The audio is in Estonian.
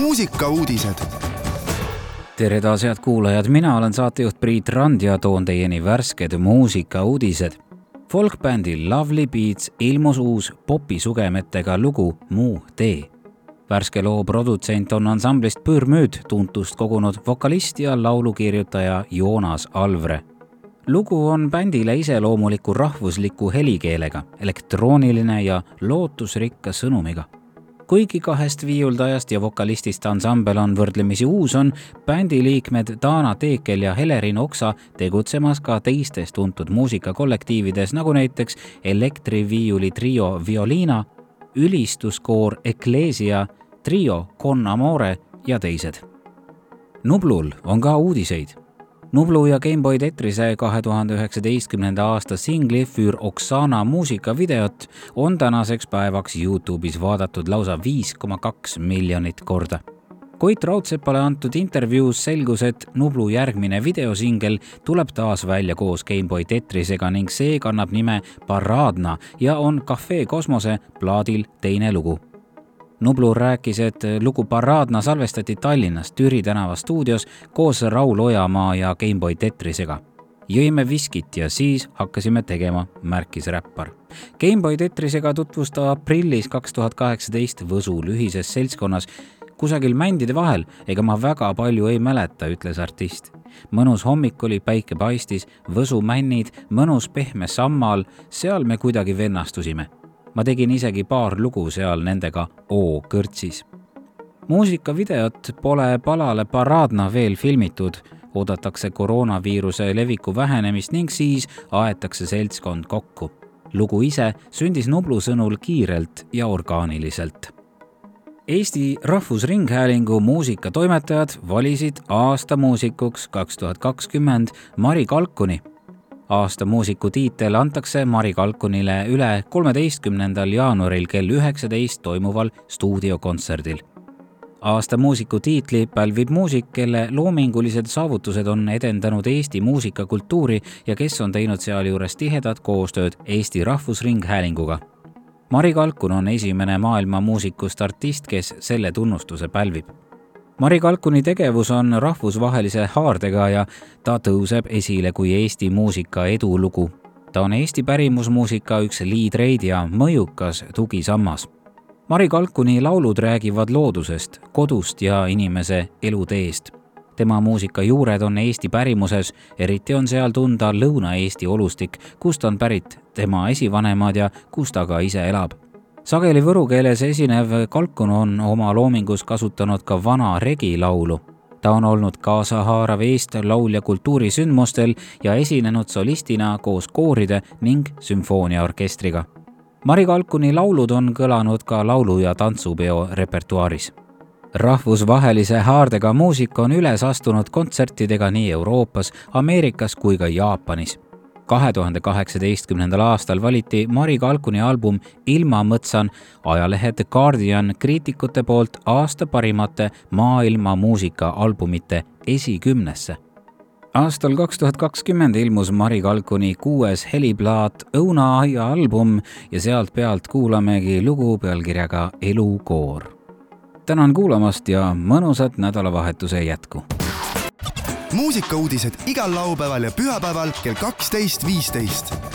Muusikauudised. Tere taas, head kuulajad, mina olen saatejuht Priit Rand ja toon teieni värsked muusikauudised. Folkbändil Lovely Beats ilmus uus popisugemetega lugu Mu tee. Värske loo produtsent on ansamblist Pürmüüd tuntust kogunud vokalist ja laulukirjutaja Joonas Alvre. Lugu on bändile iseloomuliku rahvusliku helikeelega, elektrooniline ja lootusrikka sõnumiga. Kuigi kahest viiuldajast ja vokalistist ansambel on võrdlemisi uus, on bändi liikmed Dana Teekel ja Helerin Oksa tegutsemas ka teistes tuntud muusikakollektiivides, nagu näiteks elektriviiuli trio Violina, ülistuskoor Ecclesia, trio Con Amore ja teised. Nublul on ka uudiseid. Nublu ja Gameboy Tetrise 2019. aasta singli Für Oksana muusikavideot on tänaseks päevaks YouTube'is vaadatud lausa 5,2 miljonit korda. Koit Raudsepale antud intervjuus selgus, et Nublu järgmine videosingel tuleb taas välja koos Gameboy Tetrisega ning see kannab nime Paradna ja on Cafe Kosmose plaadil teine lugu. Nublu rääkis, et lugu Paradna salvestati Tallinnas Türi tänava stuudios koos Raul Ojamaa ja Gameboy Tetrisega. Jõime viskit ja siis hakkasime tegema, märkis räppar. Gameboy Tetrisega tutvus ta aprillis 2018 Võsul ühises seltskonnas kusagil mändide vahel, ega ma väga palju ei mäleta, ütles artist. Mõnus hommik oli, päike paistis, Võsu männid, mõnus pehme sammal, seal me kuidagi vennastusime. Ma tegin isegi paar lugu seal nendega kõrtsis. Muusikavideot pole palale Paradna veel filmitud, oodatakse koroonaviiruse leviku vähenemist ning siis aetakse seltskond kokku. Lugu ise sündis Nublu sõnul kiirelt ja orgaaniliselt. Eesti Rahvusringhäälingu muusikatoimetajad valisid aasta muusikuks 2020 Mari Kalkuni. Aasta muusiku tiitel antakse Mari Kalkunile üle 13. jaanuaril kell 19 toimuval stuudiokontserdil. Aasta muusiku tiitli pälvib muusik, kelle loomingulised saavutused on edendanud Eesti muusikakultuuri ja kes on teinud sealjuures tihedat koostööd Eesti Rahvusringhäälinguga. Mari Kalkun on esimene maailma muusikust artist, kes selle tunnustuse pälvib. Mari Kalkuni tegevus on rahvusvahelise haardega ja ta tõuseb esile kui Eesti muusika edulugu. Ta on Eesti pärimusmuusika üks liidreid ja mõjukas tugisammas. Mari Kalkuni laulud räägivad loodusest, kodust ja inimese eluteest. Tema muusika juured on Eesti pärimuses, eriti on seal tunda Lõuna-Eesti olustik, kust on pärit tema esivanemad ja kus ta ka ise elab. Sageli võru keeles esinev Kalkun on oma loomingus kasutanud ka vana regilaulu. Ta on olnud kaasahaarav laulja kultuurisündmustel ja esinenud solistina koos kooride ning sümfooniaorkestriga. Mari Kalkuni laulud on kõlanud ka laulu- ja tantsupeo repertuaaris. Rahvusvahelise haardega muusik on üles astunud kontsertidega nii Euroopas, Ameerikas kui ka Jaapanis. 2018. aastal valiti Mari Kalkuni album Ilma mõtsan ajalehe The Guardian kriitikute poolt aasta parimate maailma muusikaalbumite esikümnesse. Aastal 2020 ilmus Mari Kalkuni 6. heliplaat Õunaaia album ja sealt pealt kuulamegi lugu pealkirjaga Elukoor. Tänan kuulamast ja mõnusat nädalavahetuse jätku! Muusikauudised igal laupäeval ja pühapäeval kell 12.15.